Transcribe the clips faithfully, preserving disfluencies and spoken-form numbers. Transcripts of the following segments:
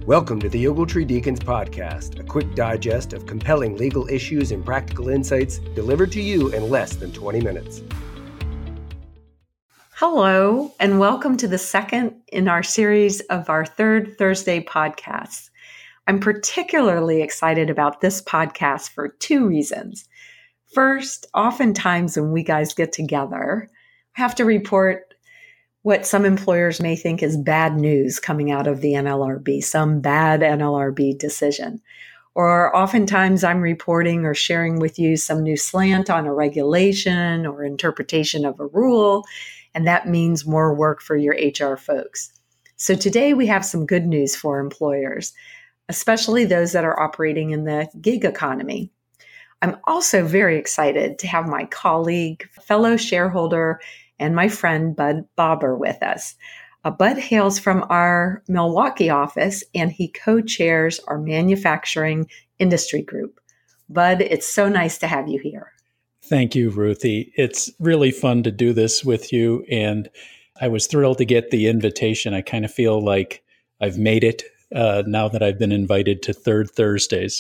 Welcome to the Ogletree Deacons Podcast, a quick digest of compelling legal issues and practical insights delivered to you in less than twenty minutes. Hello, and welcome to the second in our series of our third Thursday podcasts. I'm particularly excited about this podcast for two reasons. First, oftentimes when we guys get together, I have to report what some employers may think is bad news coming out of the N L R B, some bad N L R B decision. Or oftentimes I'm reporting or sharing with you some new slant on a regulation or interpretation of a rule, and that means more work for your H R folks. So today we have some good news for employers, especially those that are operating in the gig economy. I'm also very excited to have my colleague, fellow shareholder, and my friend Bud Bobber with us. Uh, Bud hails from our Milwaukee office, and he co-chairs our manufacturing industry group. Bud, it's so nice to have you here. Thank you, Ruthie. It's really fun to do this with you, and I was thrilled to get the invitation. I kind of feel like I've made it uh, now that I've been invited to Third Thursdays.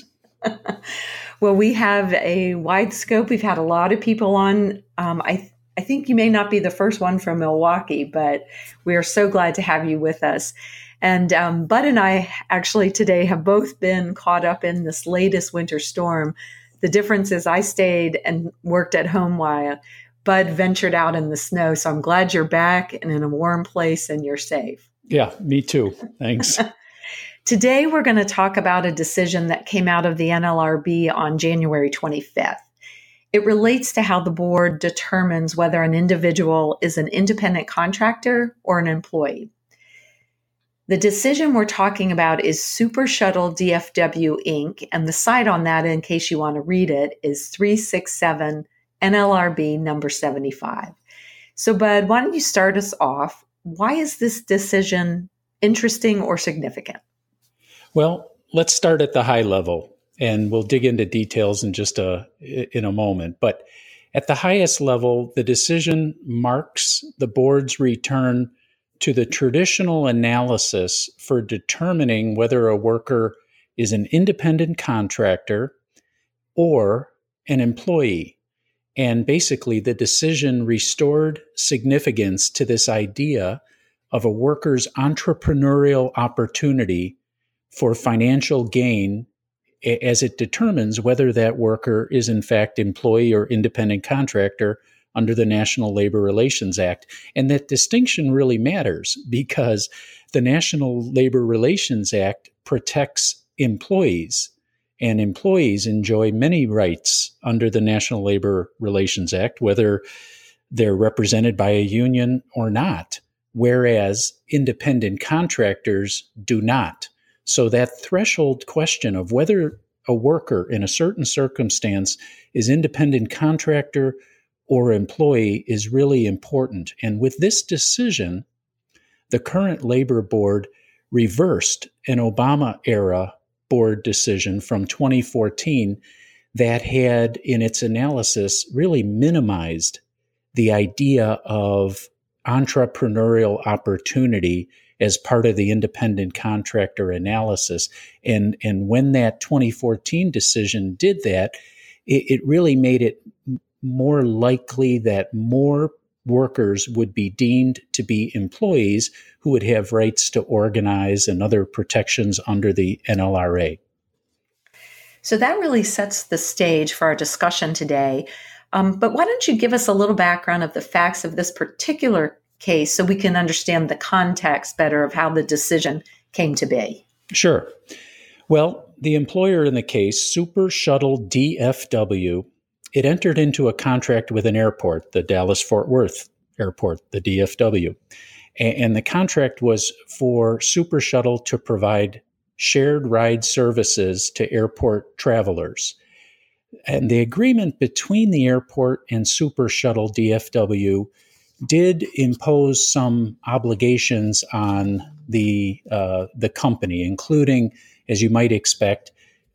Well, we have a wide scope. We've had a lot of people on. Um, I I think you may not be the first one from Milwaukee, but we are so glad to have you with us. And um, Bud and I actually today have both been caught up in this latest winter storm. The difference is I stayed and worked at home while Bud ventured out in the snow. So I'm glad you're back and in a warm place and you're safe. Yeah, me too. Thanks. Today, we're going to talk about a decision that came out of the N L R B on January twenty-fifth. It relates to how the board determines whether an individual is an independent contractor or an employee. The decision we're talking about is Super Shuttle D F W Incorporated, and the site on that, in case you want to read it, is three sixty-seven N L R B number seventy-five. So, Bud, why don't you start us off? Why is this decision interesting or significant? Well, let's start at the high level. And we'll dig into details in just a in a moment. But at the highest level, the decision marks the board's return to the traditional analysis for determining whether a worker is an independent contractor or an employee. And basically, the decision restored significance to this idea of a worker's entrepreneurial opportunity for financial gain as it determines whether that worker is in fact employee or independent contractor under the National Labor Relations Act. And that distinction really matters because the National Labor Relations Act protects employees, and employees enjoy many rights under the National Labor Relations Act, whether they're represented by a union or not, whereas independent contractors do not. So that threshold question of whether a worker in a certain circumstance is independent contractor or employee is really important. And with this decision, the current labor board reversed an Obama-era board decision from twenty fourteen that had, in its analysis, really minimized the idea of entrepreneurial opportunity as part of the independent contractor analysis. And, and when that twenty fourteen decision did that, it, it really made it more likely that more workers would be deemed to be employees who would have rights to organize and other protections under the N L R A. So that really sets the stage for our discussion today. Um, but why don't you give us a little background of the facts of this particular case so we can understand the context better of how the decision came to be? Sure. Well, the employer in the case, Super Shuttle D F W, it entered into a contract with an airport, the Dallas-Fort Worth Airport, the D F W. And the contract was for Super Shuttle to provide shared ride services to airport travelers. And the agreement between the airport and Super Shuttle D F W did impose some obligations on the uh, the company, including, as you might expect,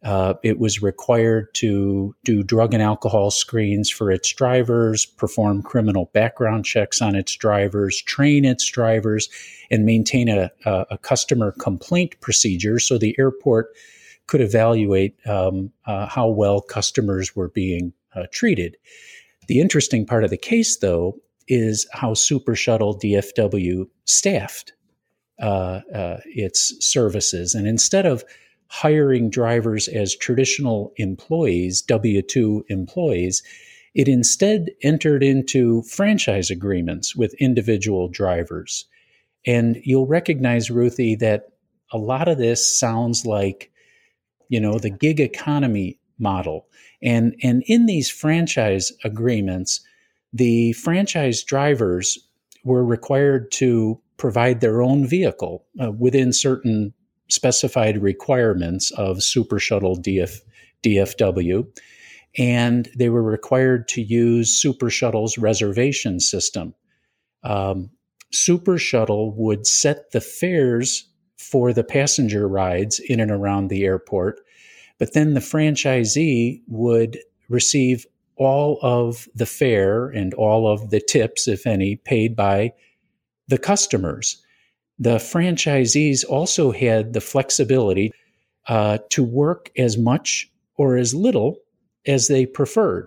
Uh, it was required to do drug and alcohol screens for its drivers, perform criminal background checks on its drivers, train its drivers, and maintain a, a, a customer complaint procedure so the airport could evaluate um, uh, how well customers were being uh, treated. The interesting part of the case, though, is how Super Shuttle D F W staffed uh, uh, its services. And instead of hiring drivers as traditional employees, W two employees, it instead entered into franchise agreements with individual drivers. And you'll recognize, Ruthie, that a lot of this sounds like, you know, the gig economy model. And, and in these franchise agreements, the franchise drivers were required to provide their own vehicle uh, within certain specified requirements of Super Shuttle D F, D F W, and they were required to use Super Shuttle's reservation system. Um, Super Shuttle would set the fares for the passenger rides in and around the airport, but then the franchisee would receive all of the fare and all of the tips, if any, paid by the customers. The franchisees also had the flexibility uh, to work as much or as little as they preferred.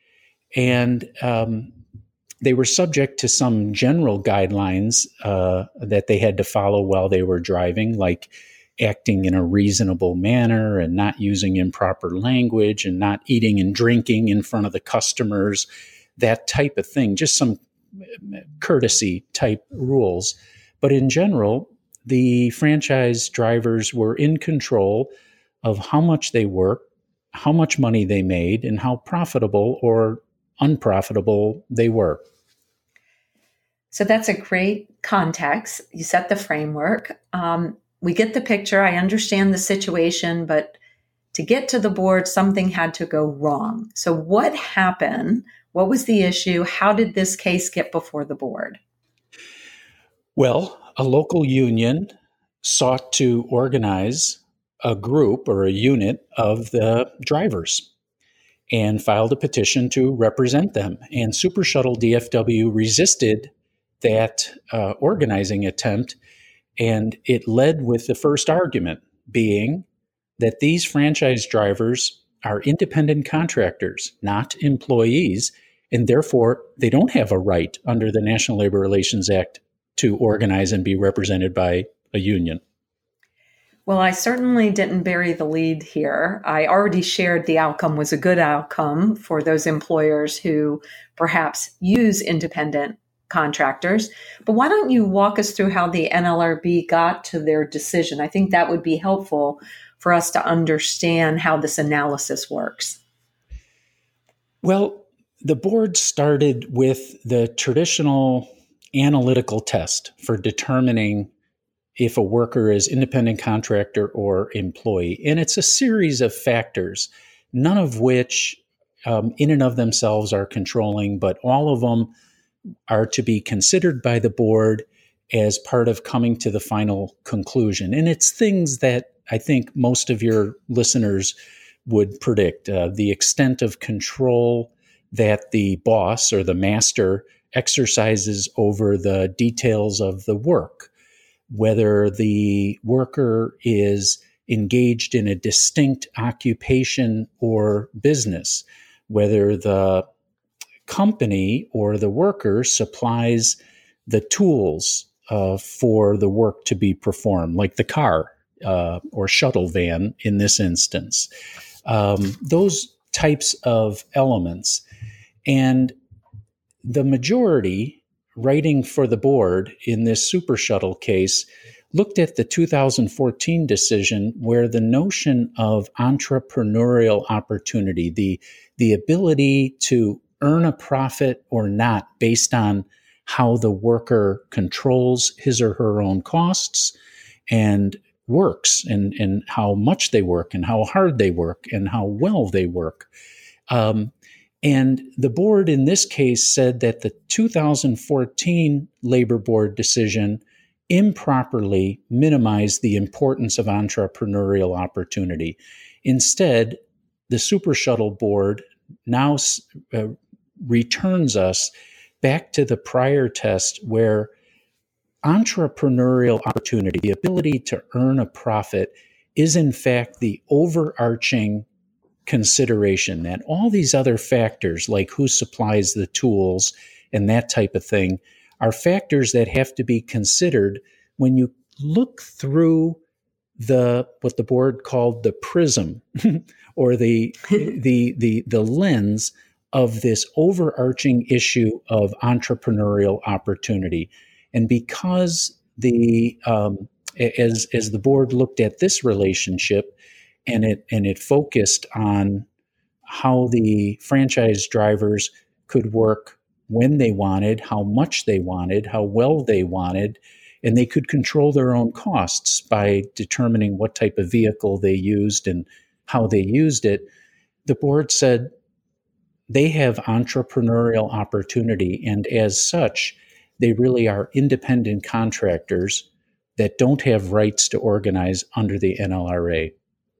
And um, they were subject to some general guidelines uh, that they had to follow while they were driving, like acting in a reasonable manner and not using improper language and not eating and drinking in front of the customers, that type of thing, just some courtesy type rules. But in general, the franchise drivers were in control of how much they worked, how much money they made, and how profitable or unprofitable they were. So that's a great context. You set the framework. Um, we get the picture. I understand the situation, but to get to the board, something had to go wrong. So what happened? What was the issue? How did this case get before the board? Well, a local union sought to organize a group or a unit of the drivers and filed a petition to represent them. And Super Shuttle D F W resisted that uh, organizing attempt, and it led with the first argument being that these franchise drivers are independent contractors, not employees, and therefore they don't have a right under the National Labor Relations Act to organize and be represented by a union. Well, I certainly didn't bury the lead here. I already shared the outcome was a good outcome for those employers who perhaps use independent contractors. But why don't you walk us through how the N L R B got to their decision? I think that would be helpful for us to understand how this analysis works. Well, the board started with the traditional analytical test for determining if a worker is independent contractor or employee. And it's a series of factors, none of which um, in and of themselves are controlling, but all of them are to be considered by the board as part of coming to the final conclusion. And it's things that I think most of your listeners would predict. Uh, the extent of control that the boss or the master exercises over the details of the work, whether the worker is engaged in a distinct occupation or business, whether the company or the worker supplies the tools uh, for the work to be performed, like the car uh, or shuttle van in this instance. Um, those types of elements. And the majority writing for the board in this Super Shuttle case looked at the two thousand fourteen decision where the notion of entrepreneurial opportunity, the, the ability to earn a profit or not based on how the worker controls his or her own costs and works and, and how much they work and how hard they work and how well they work. Um, and the board in this case said that the two thousand fourteen Labor Board decision improperly minimized the importance of entrepreneurial opportunity. Instead, the Super Shuttle Board now uh, returns us back to the prior test where entrepreneurial opportunity, the ability to earn a profit, is in fact the overarching consideration, that all these other factors like who supplies the tools and that type of thing are factors that have to be considered when you look through the what the board called the prism or the the the the lens of this overarching issue of entrepreneurial opportunity. And because the um, as as the board looked at this relationship, and it and it focused on how the franchise drivers could work when they wanted, how much they wanted, how well they wanted, and they could control their own costs by determining what type of vehicle they used and how they used it. The board said they have entrepreneurial opportunity, and as such, they really are independent contractors that don't have rights to organize under the N L R A.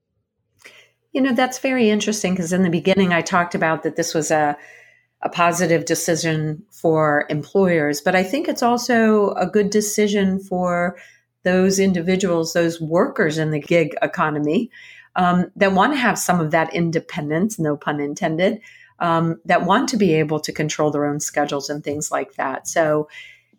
You know, that's very interesting because in the beginning I talked about that this was a, a positive decision for employers, but I think it's also a good decision for those individuals, those workers in the gig economy um, that want to have some of that independence, no pun intended, um, that want to be able to control their own schedules and things like that. So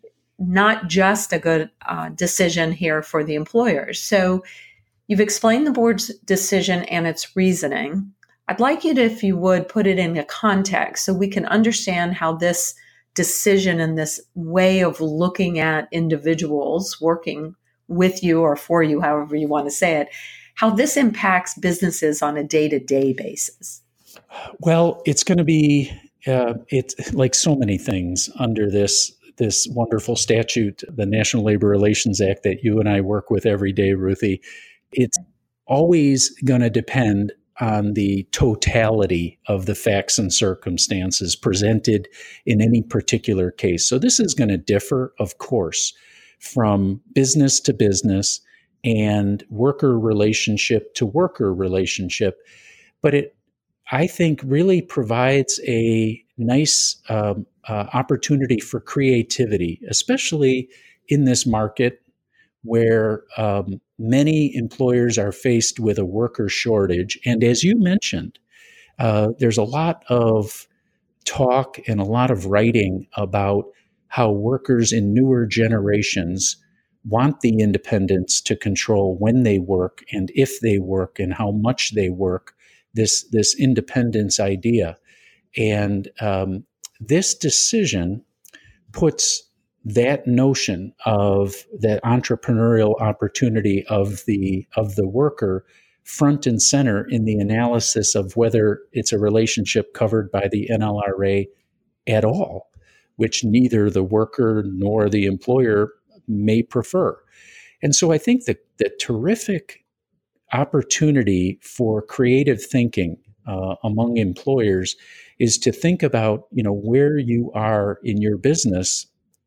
not just a good uh, decision here for the employers. So you've explained the board's decision and its reasoning. I'd like you to, if you would, put it in a context so we can understand how this decision and this way of looking at individuals working with you or for you, however you want to say it, how this impacts businesses on a day-to-day basis. Well, it's going to be, uh, it's like so many things under this this wonderful statute, the National Labor Relations Act that you and I work with every day, Ruthie. It's always going to depend on the totality of the facts and circumstances presented in any particular case. So this is going to differ, of course, from business to business and worker relationship to worker relationship. But it, I think, really provides a nice um, uh, opportunity for creativity, especially in this market where um, many employers are faced with a worker shortage. And as you mentioned, uh, there's a lot of talk and a lot of writing about how workers in newer generations want the independence to control when they work and if they work and how much they work, this, this independence idea. And um, this decision puts that notion of that entrepreneurial opportunity of the of the worker front and center in the analysis of whether it's a relationship covered by the N L R A at all, which neither the worker nor the employer may prefer. And so I think that the terrific opportunity for creative thinking uh, among employers is to think about, you know, where you are in your business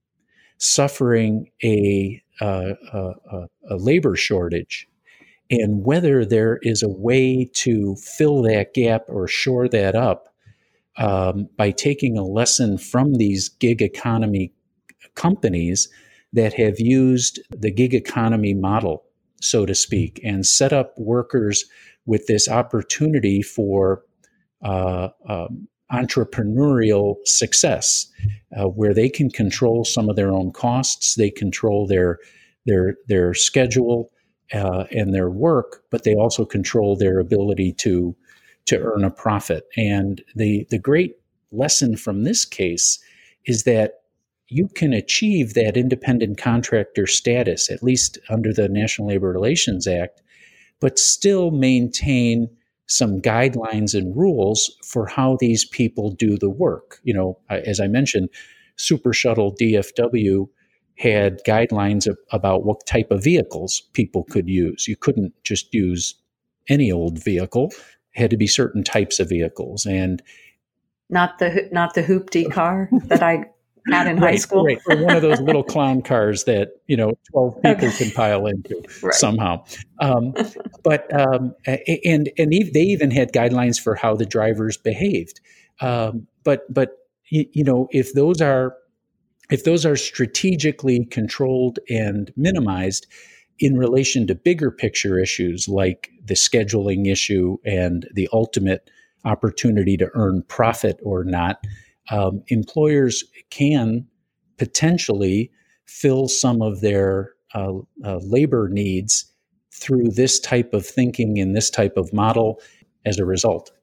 suffering a, uh, a, a labor shortage, and whether there is a way to fill that gap or shore that up um, by taking a lesson from these gig economy companies that have used the gig economy model, so to speak, and set up workers with this opportunity for uh, um, entrepreneurial success, uh, where they can control some of their own costs, they control their their their schedule uh, and their work, but they also control their ability to to earn a profit. And the the great lesson from this case is that you can achieve that independent contractor status, at least under the National Labor Relations Act, but still maintain some guidelines and rules for how these people do the work. You know, as I mentioned, Super Shuttle D F W had guidelines of, about what type of vehicles people could use. You couldn't just use any old vehicle. It had to be certain types of vehicles. And not the not the hoopty car that I had in right, high school. Right, or one of those little clown cars that, you know, twelve people okay. can pile into right. somehow. Um, but, um, and and they even had guidelines for how the drivers behaved. Um, but, but you know, if those are, if those are strategically controlled and minimized in relation to bigger picture issues like the scheduling issue and the ultimate opportunity to earn profit or not, um, employers can potentially fill some of their uh, uh, labor needs through this type of thinking and this type of model as a result.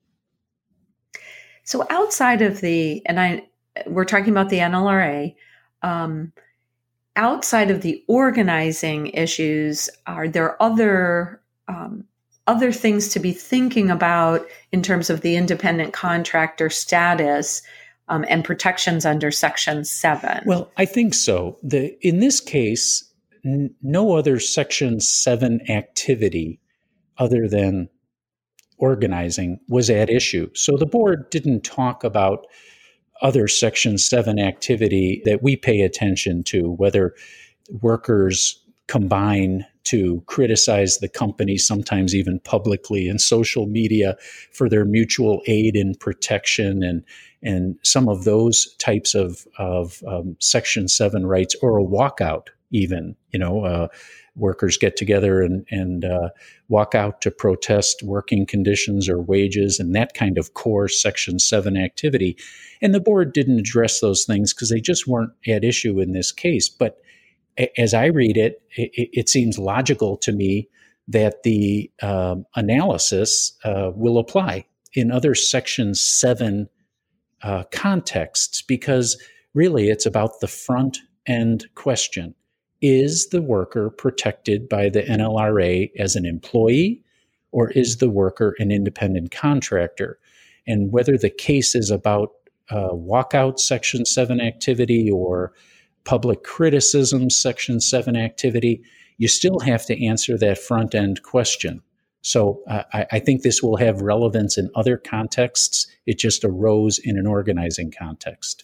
So outside of the, and I, we're talking about the N L R A, um, outside of the organizing issues, are there other um, other things to be thinking about in terms of the independent contractor status um, and protections under Section seven? Well, I think so. The, in this case, n- no other Section seven activity other than organizing was at issue. So the board didn't talk about other Section seven activity that we pay attention to, whether workers combine to criticize the company, sometimes even publicly in social media, for their mutual aid and protection and and some of those types of, of um, Section seven rights, or a walkout even, you know, uh, workers get together and, and uh, walk out to protest working conditions or wages and that kind of core Section seven activity. And the board didn't address those things because they just weren't at issue in this case. But as I read it, it, it seems logical to me that the um, analysis uh, will apply in other Section seven uh, contexts, because really it's about the front end question. Is the worker protected by the N L R A as an employee, or is the worker an independent contractor? And whether the case is about uh, walkout Section seven activity or public criticism Section seven activity, you still have to answer that front end question. So uh, I, I think this will have relevance in other contexts. It just arose in an organizing context.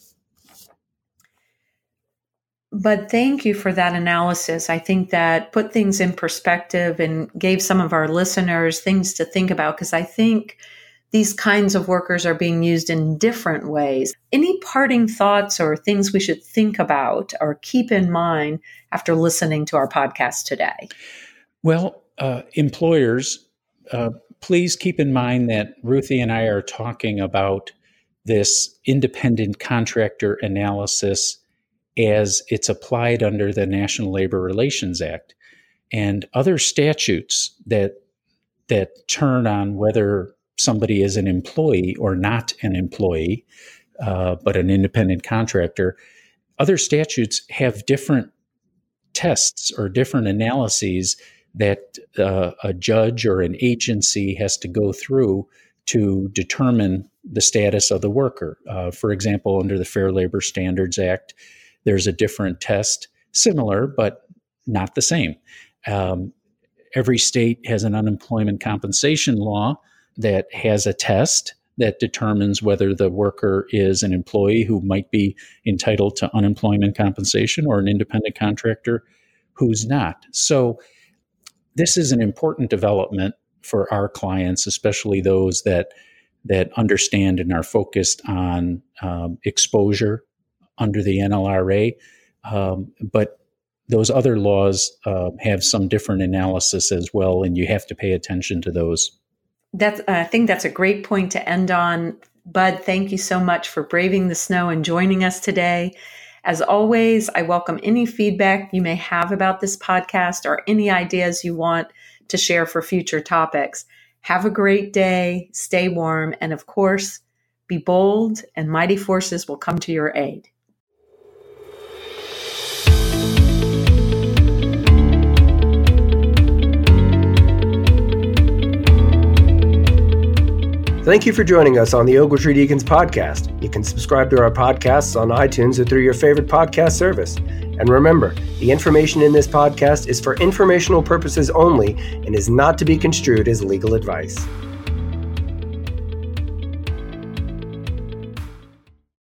But thank you for that analysis. I think that put things in perspective and gave some of our listeners things to think about, because I think these kinds of workers are being used in different ways. Any parting thoughts or things we should think about or keep in mind after listening to our podcast today? Well, uh, employers, uh, please keep in mind that Ruthie and I are talking about this independent contractor analysis as it's applied under the National Labor Relations Act, and other statutes that that turn on whether somebody is an employee or not an employee, uh, but an independent contractor. Other statutes have different tests or different analyses that uh, a judge or an agency has to go through to determine the status of the worker. Uh, for example, under the Fair Labor Standards Act, there's a different test, similar but not the same. Um, every state has an unemployment compensation law that has a test that determines whether the worker is an employee who might be entitled to unemployment compensation or an independent contractor who's not. So this is an important development for our clients, especially those that that understand and are focused on um, exposure under the N L R A. Um, but those other laws uh, have some different analysis as well, and you have to pay attention to those. That's, uh, I think that's a great point to end on. Bud, thank you so much for braving the snow and joining us today. As always, I welcome any feedback you may have about this podcast or any ideas you want to share for future topics. Have a great day, stay warm, and of course, be bold, and mighty forces will come to your aid. Thank you for joining us on the Ogletree Deacons podcast. You can subscribe to our podcasts on iTunes or through your favorite podcast service. And remember, the information in this podcast is for informational purposes only and is not to be construed as legal advice.